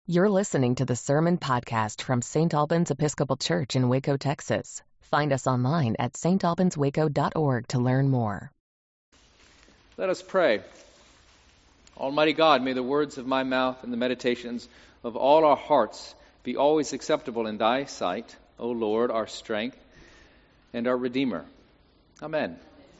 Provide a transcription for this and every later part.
You're listening to the Sermon Podcast from St. Albans Episcopal Church in Waco, Texas. Find us online at stalbanswaco.org to learn more. Let us pray. Almighty God, may the words of my mouth and the meditations of all our hearts be always acceptable in thy sight, O Lord, our strength and our Redeemer. Amen.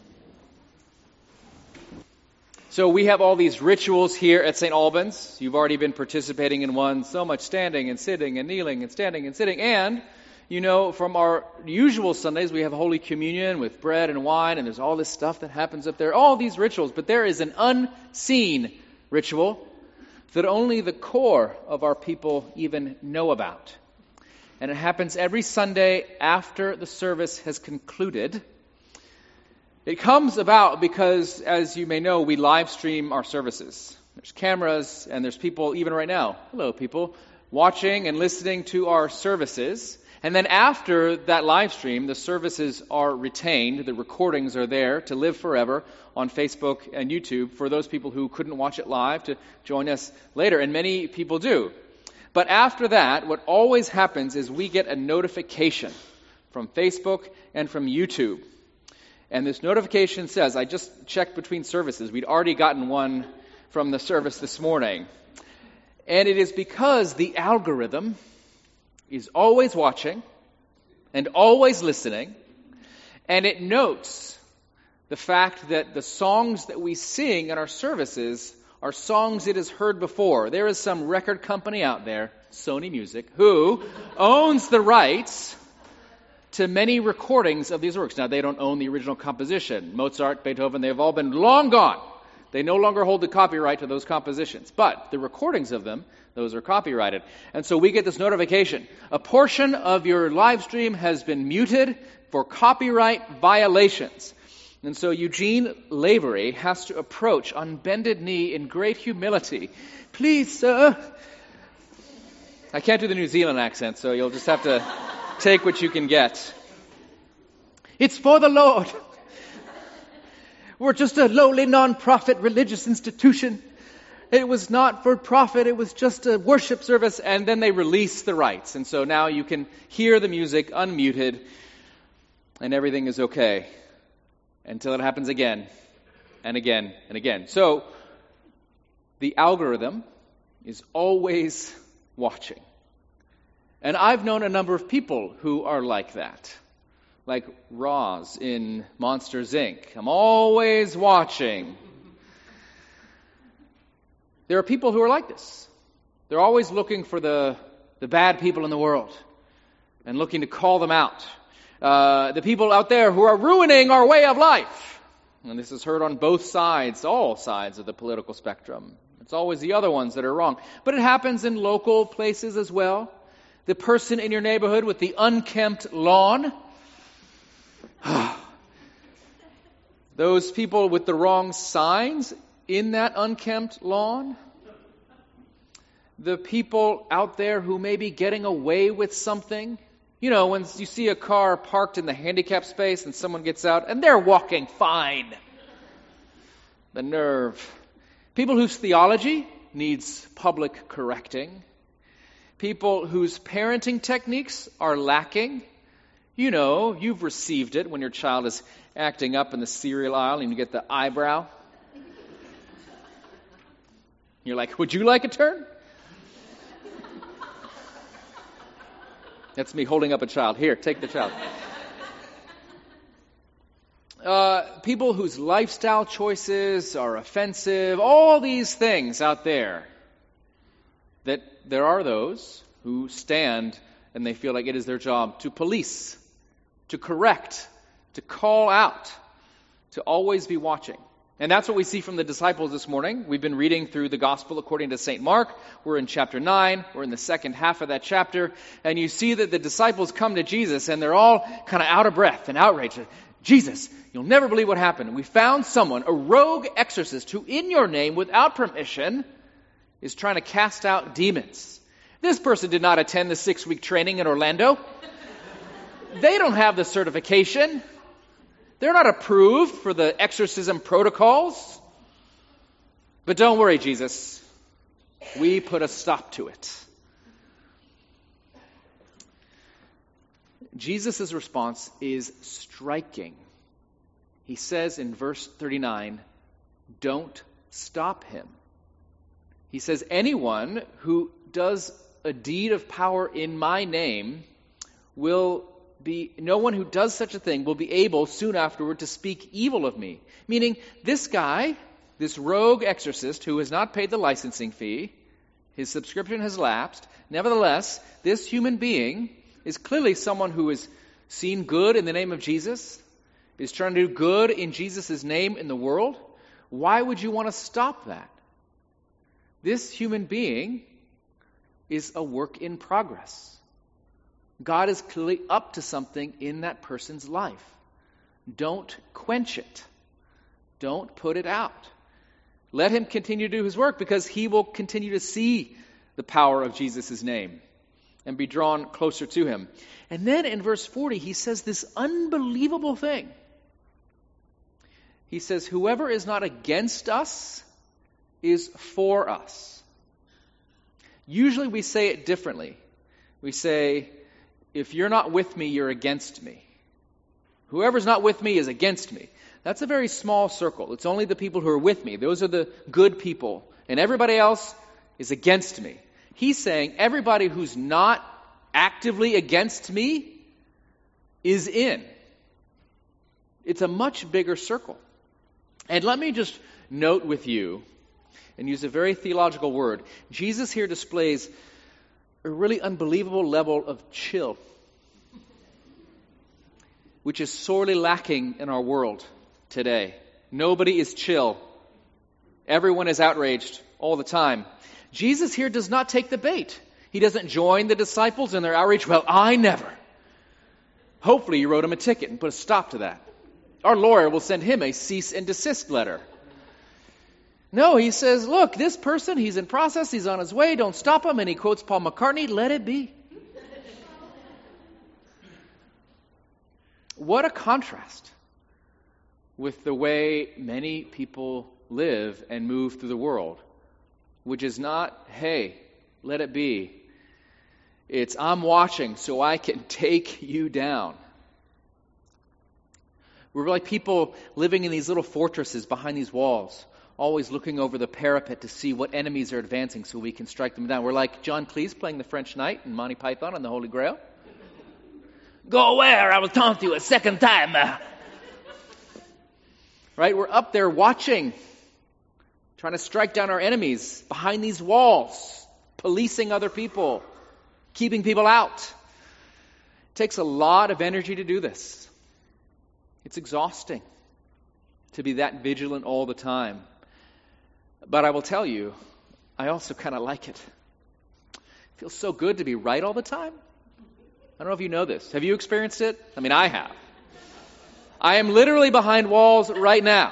So we have all these rituals here at St. Albans. You've already been participating in one. So much standing and sitting and kneeling and standing and sitting. And, you know, from our usual Sundays, we have Holy Communion with bread and wine, and there's all this stuff that happens up there. All these rituals. But there is an unseen ritual that only the core of our people even know about. And it happens every Sunday after the service has concluded. It comes about because, as you may know, we live stream our services. There's cameras and there's people, even right now, hello people, watching and listening to our services. And then after that live stream, the services are retained. The recordings are there to live forever on Facebook and YouTube for those people who couldn't watch it live to join us later. And many people do. But after that, what always happens is we get a notification from Facebook and from YouTube. And this notification says, I just checked between services. We'd already gotten one from the service this morning. And it is because the algorithm is always watching and always listening. And it notes the fact that the songs that we sing in our services are songs it has heard before. There is some record company out there, Sony Music, who owns the rights to many recordings of these works. Now, they don't own the original composition. Mozart, Beethoven, they have all been long gone. They no longer hold the copyright to those compositions. But the recordings of them, those are copyrighted. And so we get this notification. A portion of your live stream has been muted for copyright violations. And so Eugene Lavery has to approach on bended knee in great humility. Please, sir. I can't do the New Zealand accent, so you'll just have to take what you can get. It's for the Lord. We're just a lowly non-profit religious institution. It was not for profit. It was just a worship service. And then they release the rights. And so now you can hear the music unmuted and everything is okay until it happens again and again and again. So the algorithm is always watching. And I've known a number of people who are like that. Like Roz in Monsters, Inc. I'm always watching. There are people who are like this. They're always looking for the bad people in the world and looking to call them out. The people out there who are ruining our way of life. And this is heard on both sides, all sides of the political spectrum. It's always the other ones that are wrong. But it happens in local places as well. The person in your neighborhood with the unkempt lawn. Those people with the wrong signs in that unkempt lawn. The people out there who may be getting away with something. You know, when you see a car parked in the handicap space and someone gets out and they're walking fine. The nerve. People whose theology needs public correcting. People whose parenting techniques are lacking. You know, you've received it when your child is acting up in the cereal aisle and you get the eyebrow. You're like, would you like a turn? That's me holding up a child. Here, take the child. People whose lifestyle choices are offensive. All these things out there. That there are those who stand and they feel like it is their job to police, to correct, to call out, to always be watching. And that's what we see from the disciples this morning. We've been reading through the Gospel according to St. Mark. We're in chapter 9. We're in the second half of that chapter. And you see that the disciples come to Jesus and they're all kind of out of breath and outraged. Jesus, you'll never believe what happened. We found someone, a rogue exorcist, who in your name, without permission, is trying to cast out demons. This person did not attend the 6-week training in Orlando. They don't have the certification. They're not approved for the exorcism protocols. But don't worry, Jesus. We put a stop to it. Jesus' response is striking. He says in verse 39, don't stop him. He says, anyone who does a deed of power in my name no one who does such a thing will be able soon afterward to speak evil of me. Meaning, this guy, this rogue exorcist who has not paid the licensing fee, his subscription has lapsed. Nevertheless, this human being is clearly someone who has seen good in the name of Jesus, is trying to do good in Jesus' name in the world. Why would you want to stop that? This human being is a work in progress. God is clearly up to something in that person's life. Don't quench it. Don't put it out. Let him continue to do his work, because he will continue to see the power of Jesus' name and be drawn closer to him. And then in verse 40, he says this unbelievable thing. He says, whoever is not against us is for us. Usually we say it differently. We say, if you're not with me, you're against me. Whoever's not with me is against me. That's a very small circle. It's only the people who are with me. Those are the good people. And everybody else is against me. He's saying everybody who's not actively against me is in. It's a much bigger circle. And let me just note with you, and use a very theological word, Jesus here displays a really unbelievable level of chill, which is sorely lacking in our world today. Nobody is chill. Everyone is outraged all the time. Jesus here does not take the bait. He doesn't join the disciples in their outrage. Well, I never. Hopefully you wrote him a ticket and put a stop to that. Our lawyer will send him a cease and desist letter. No, he says, look, this person, he's in process, he's on his way, don't stop him. And he quotes Paul McCartney, let it be. What a contrast with the way many people live and move through the world, which is not, hey, let it be. It's, I'm watching so I can take you down. We're like people living in these little fortresses behind these walls, always looking over the parapet to see what enemies are advancing so we can strike them down. We're like John Cleese playing the French Knight in Monty Python and the Holy Grail. Go where? I will taunt you a second time. Right? We're up there watching, trying to strike down our enemies behind these walls, policing other people, keeping people out. It takes a lot of energy to do this. It's exhausting to be that vigilant all the time. But I will tell you, I also kind of like it. It feels so good to be right all the time. I don't know if you know this. Have you experienced it? I mean, I have. I am literally behind walls right now.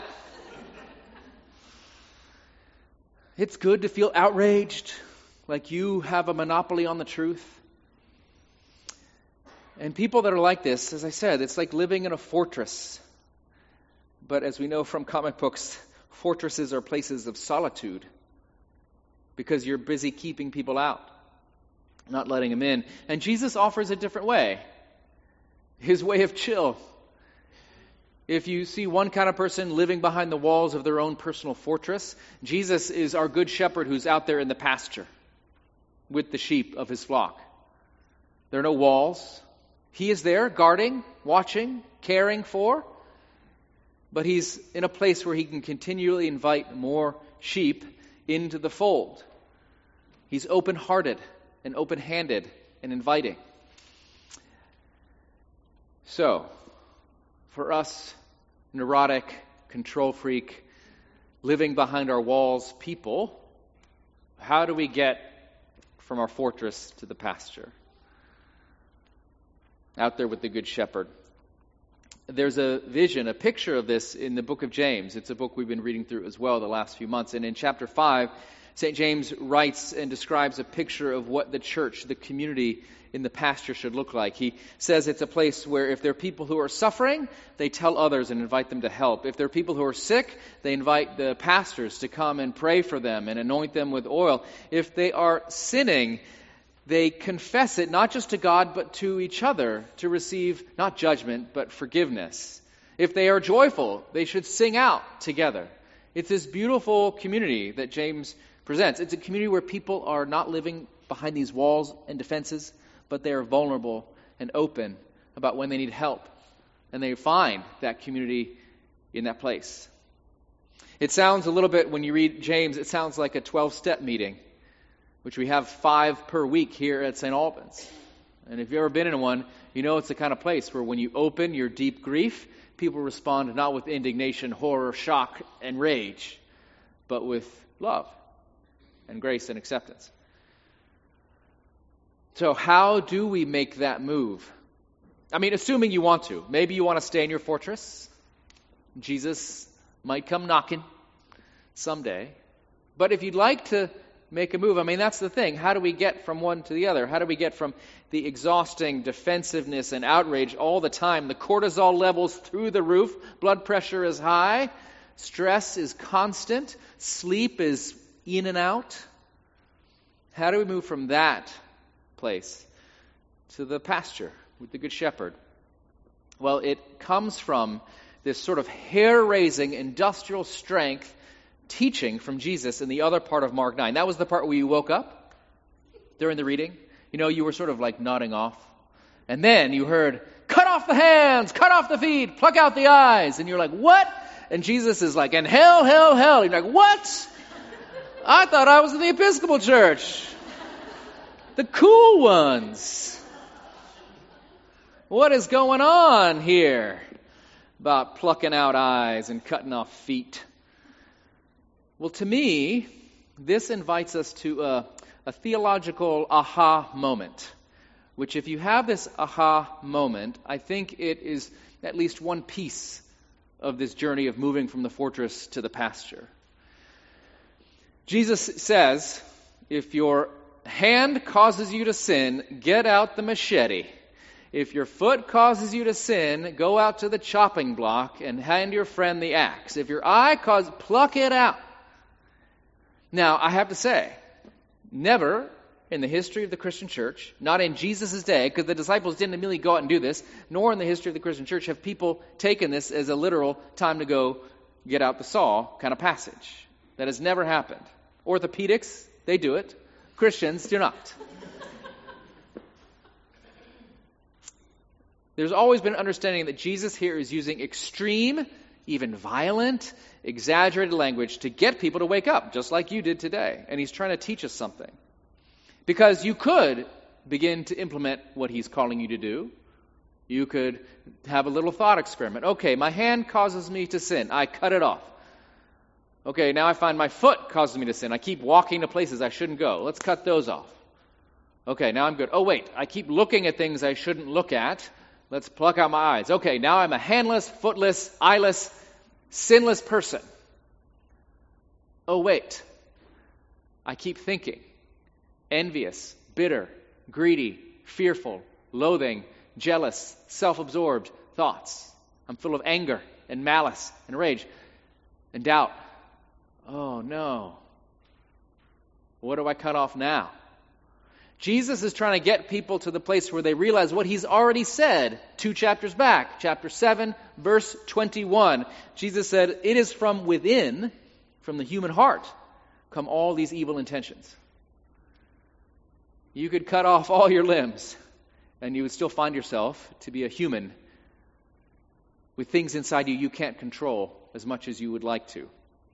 It's good to feel outraged, like you have a monopoly on the truth. And people that are like this, as I said, it's like living in a fortress. But as we know from comic books, fortresses are places of solitude because you're busy keeping people out, not letting them in. And Jesus offers a different way, his way of chill. If you see one kind of person living behind the walls of their own personal fortress, Jesus is our good shepherd who's out there in the pasture with the sheep of his flock. There are no walls. He is there guarding, watching, caring for, but he's in a place where he can continually invite more sheep into the fold. He's open-hearted and open-handed and inviting. So, for us, neurotic, control freak, living behind our walls people, how do we get from our fortress to the pasture? Out there with the Good Shepherd. There's a vision, a picture of this in the book of James. It's a book we've been reading through as well the last few months. And in chapter 5, St. James writes and describes a picture of what the church, the community in the pasture should look like. He says it's a place where if there are people who are suffering, they tell others and invite them to help. If there are people who are sick, they invite the pastors to come and pray for them and anoint them with oil. If they are sinning, they confess it not just to God, but to each other to receive not judgment, but forgiveness. If they are joyful, they should sing out together. It's this beautiful community that James presents. It's a community where people are not living behind these walls and defenses, but they are vulnerable and open about when they need help. And they find that community in that place. It sounds a little bit, when you read James, it sounds like a 12-step meeting, which we have 5 per week here at St. Albans. And if you've ever been in one, you know it's the kind of place where when you open your deep grief, people respond not with indignation, horror, shock, and rage, but with love and grace and acceptance. So how do we make that move? I mean, assuming you want to. Maybe you want to stay in your fortress. Jesus might come knocking someday. But if you'd like to make a move, I mean, that's the thing. How do we get from one to the other? How do we get from the exhausting defensiveness and outrage all the time? The cortisol levels through the roof. Blood pressure is high. Stress is constant. Sleep is in and out. How do we move from that place to the pasture with the Good Shepherd? Well, it comes from this sort of hair-raising industrial strength teaching from Jesus in the other part of Mark 9. That was the part where you woke up during the reading. You know, you were sort of like nodding off. And then you heard, cut off the hands, cut off the feet, pluck out the eyes. And you're like, what? And Jesus is like, and hell, hell, hell. You're like, what? I thought I was in the Episcopal Church. The cool ones. What is going on here about plucking out eyes and cutting off feet? Well, to me, this invites us to a theological aha moment, which if you have this aha moment, I think it is at least one piece of this journey of moving from the fortress to the pasture. Jesus says, if your hand causes you to sin, get out the machete. If your foot causes you to sin, go out to the chopping block and hand your friend the axe. If your eye causes, pluck it out. Now, I have to say, never in the history of the Christian church, not in Jesus' day, because the disciples didn't immediately go out and do this, nor in the history of the Christian church have people taken this as a literal time to go get out the saw kind of passage. That has never happened. Orthopedics, they do it. Christians do not. There's always been an understanding that Jesus here is using extreme, even violent, exaggerated language to get people to wake up, just like you did today. And he's trying to teach us something. Because you could begin to implement what he's calling you to do. You could have a little thought experiment. Okay, my hand causes me to sin. I cut it off. Okay, now I find my foot causes me to sin. I keep walking to places I shouldn't go. Let's cut those off. Okay, now I'm good. Oh, wait, I keep looking at things I shouldn't look at. Let's pluck out my eyes. Okay, now I'm a handless, footless, eyeless, sinless person. Oh, wait, I keep thinking. Envious, bitter, greedy, fearful, loathing, jealous, self-absorbed thoughts. I'm full of anger and malice and rage and doubt. Oh, no. What do I cut off now? Jesus is trying to get people to the place where they realize what he's already said 2 chapters back. Chapter 7, verse 21. Jesus said, it is from within, from the human heart, come all these evil intentions. You could cut off all your limbs, and you would still find yourself to be a human with things inside you can't control as much as you would like to.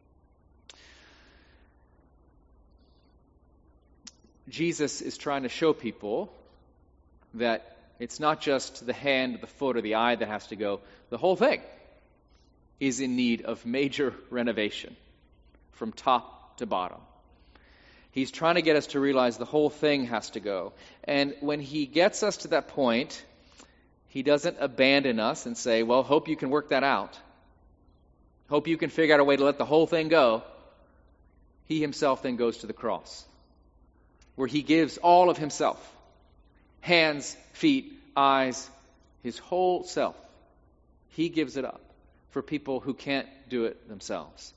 Jesus is trying to show people that it's not just the hand, the foot, or the eye that has to go. The whole thing is in need of major renovation from top to bottom. He's trying to get us to realize the whole thing has to go. And when he gets us to that point, he doesn't abandon us and say, well, hope you can work that out. Hope you can figure out a way to let the whole thing go. He himself then goes to the cross, where he gives all of himself. Hands, feet, eyes, his whole self. He gives it up for people who can't do it themselves.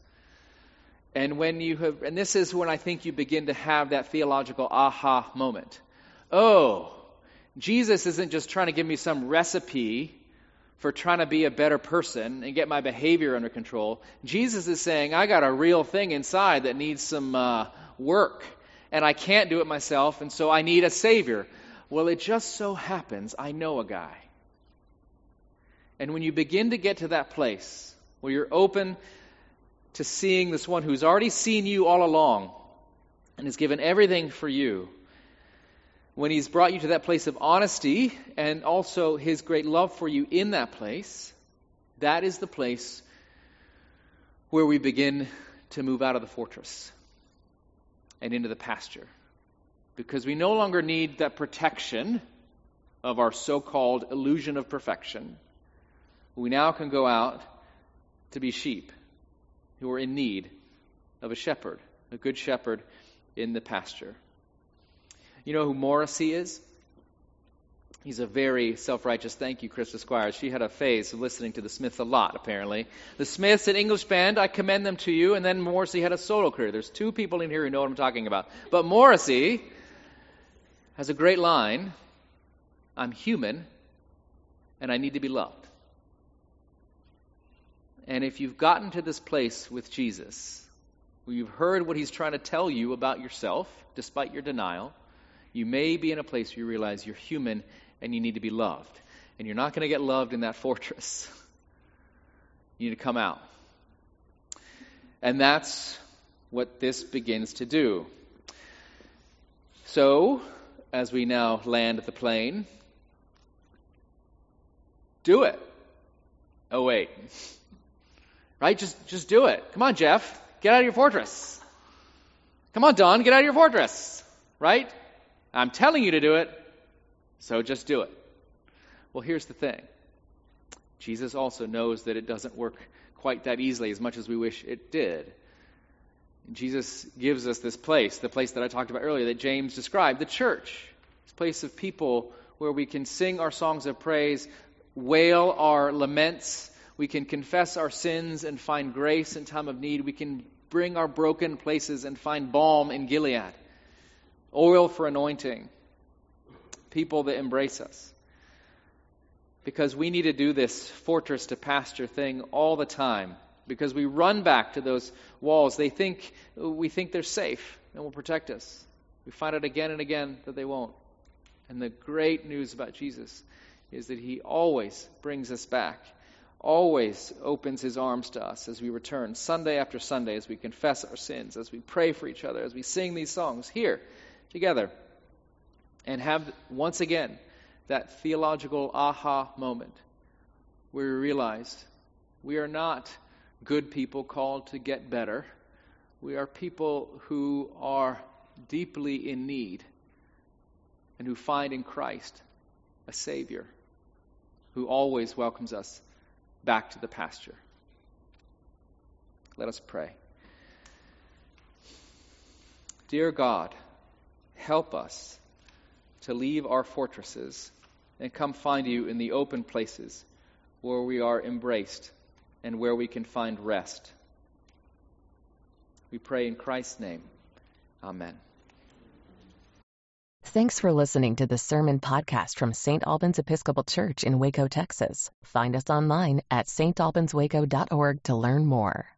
And when you have, and this is when I think you begin to have that theological aha moment. oh, Jesus isn't just trying to give me some recipe for trying to be a better person and get my behavior under control. Jesus is saying, I got a real thing inside that needs some work, and I can't do it myself, and so I need a Savior. Well, it just so happens I know a guy. And when you begin to get to that place where you're open to seeing this one who's already seen you all along and has given everything for you, when he's brought you to that place of honesty and also his great love for you in that place, that is the place where we begin to move out of the fortress and into the pasture. Because we no longer need that protection of our so-called illusion of perfection. We now can go out to be sheep who are in need of a shepherd, a good shepherd in the pasture. You know who Morrissey is? He's a very self-righteous, thank you, Krista Squires. She had a phase of listening to the Smiths a lot, apparently. The Smiths, an English band, I commend them to you, and then Morrissey had a solo career. There's two people in here who know what I'm talking about. But Morrissey has a great line, I'm human, and I need to be loved. And if you've gotten to this place with Jesus, where you've heard what he's trying to tell you about yourself, despite your denial, you may be in a place where you realize you're human and you need to be loved. And you're not going to get loved in that fortress. You need to come out. And that's what this begins to do. So, as we now land the plane, do it. Oh, wait. Right? Just do it. Come on, Jeff. Get out of your fortress. Come on, Don. Get out of your fortress. Right? I'm telling you to do it, so just do it. Well, here's the thing. Jesus also knows that it doesn't work quite that easily as much as we wish it did. Jesus gives us this place, the place that I talked about earlier that James described, the church. This place of people where we can sing our songs of praise, wail our laments, we can confess our sins and find grace in time of need, we can bring our broken places and find balm in Gilead. Oil for anointing. People that embrace us. Because we need to do this fortress to pasture thing all the time. Because we run back to those walls. We think they're safe and will protect us. We find it again and again that they won't. And the great news about Jesus is that he always brings us back. Always opens his arms to us as we return. Sunday after Sunday as we confess our sins. As we pray for each other. As we sing these songs here. Together, and have once again that theological aha moment where we realize we are not good people called to get better. We are people who are deeply in need and who find in Christ a Savior who always welcomes us back to the pasture. Let us pray. Dear God, help us to leave our fortresses and come find you in the open places where we are embraced and where we can find rest. We pray in Christ's name. Amen. Thanks for listening to the Sermon Podcast from St. Albans Episcopal Church in Waco, Texas. Find us online at stalbanswaco.org to learn more.